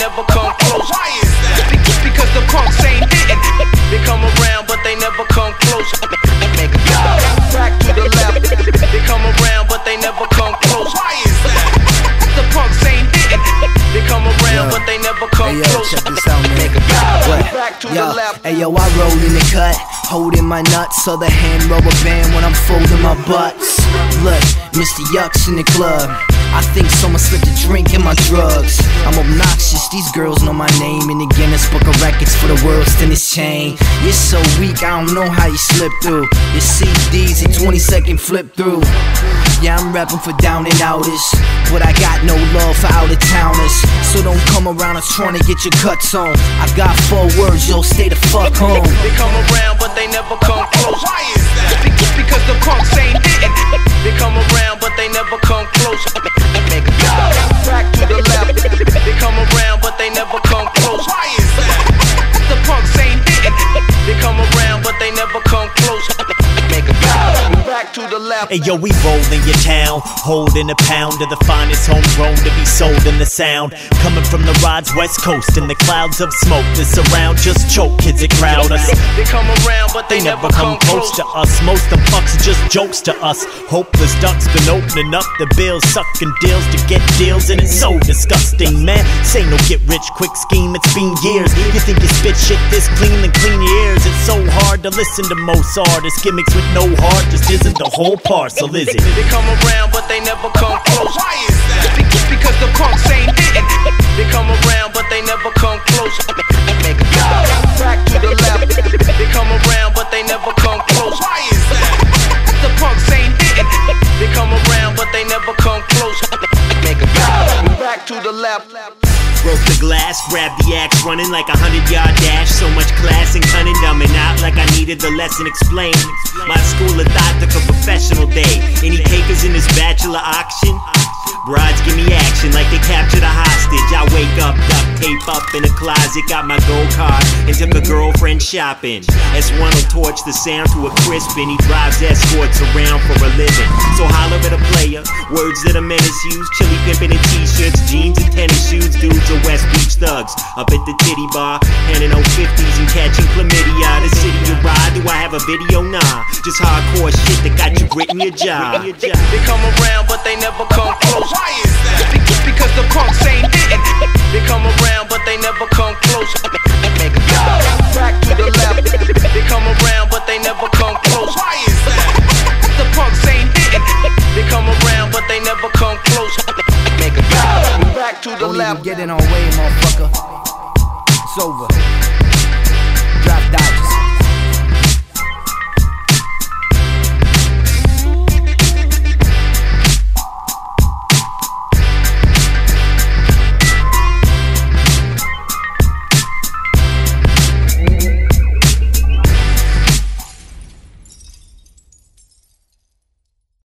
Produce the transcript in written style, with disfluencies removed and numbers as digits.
never come close. Why is that? Because the punks ain't hitting. They come around, but they never come close. Make a back to the left. They come around, but they never come close. Why is that? The punks ain't hitting. They come around, but they never come close. Check this out, man. Back to the left. Hey yo, I roll in the cut, holding my nuts, other hand rubber band when I'm folding my butts. Look, Mr. Yucks in the club. I think someone slipped a drink in my drugs. I'm obnoxious, these girls know my name in the Guinness Book of Records for the world's thinnest chain. You're so weak, I don't know how you slip through. Your CDs, a 20-second flip through. Yeah, I'm rapping for down and outers, but I got no love for out-of-towners. So don't come around us trying to get your guts on. I got 4 words, yo, stay the fuck home. They come around, but they never come close. Why is that? Because the punks ain't hitting. They come around, but they never come close. Make a back to the left. They come around, but they never come close. Why is that? The punks ain't hitting. They come around, but they never come close. Make a back to the left. Hey yo, we roll in your town, holding a pound of the finest homegrown to be sold in the sound. Coming from the Rod's West Coast in the clouds of smoke that surround, just choke kids that crowd us. They come around, but they never come close to us. Most them fucks are just jokes to us. Hopeless ducks been opening up the bills, sucking deals to get deals, and it's so disgusting, man. Say no get rich quick scheme, it's been years. You think you spit shit this clean and clean your ears? It's so hard to listen to most artists. Gimmicks with no heart just isn't the whole parcel, is it? They come around, but they never come close. Why is that? Because the punks ain't hitting. They come around, but they never come close. Make a back to the left. They come around, but they never come close. Why is that? The punks ain't hitting. They come around, but they never come close. Make a back to the left. Broke the glass, grabbed the axe, running like a 100-yard dash. So much class and cunning, dumbing out like I needed the lesson explained. My school of thought took a professional day. Any takers in this bachelor auction? Brides give me action like they captured a hostage. I wake up, duct tape up in a closet, got my gold card and took a girlfriend shopping. S1 will torch the sound to a crisp, and he drives escorts around for a living. So holler at a player, words that a menace use. Chili pimping in t-shirts, jeans and tennis shoes. Dudes are West Beach thugs up at the titty bar, handing out 50s and catching chlamydia. The city you ride, do I have a video? Nah, just hardcore shit that got you gritting your jaw. They come around, but they never come close. Why is that? Because the punks ain't hitting. They come around, but they never come close. Make a back to the left. They come around, but they never come close. Why is that? The punks ain't hitting. They come around, but they never come close. Make a back to the left. Don't even get in our way, motherfucker. It's over. Drop Dodge.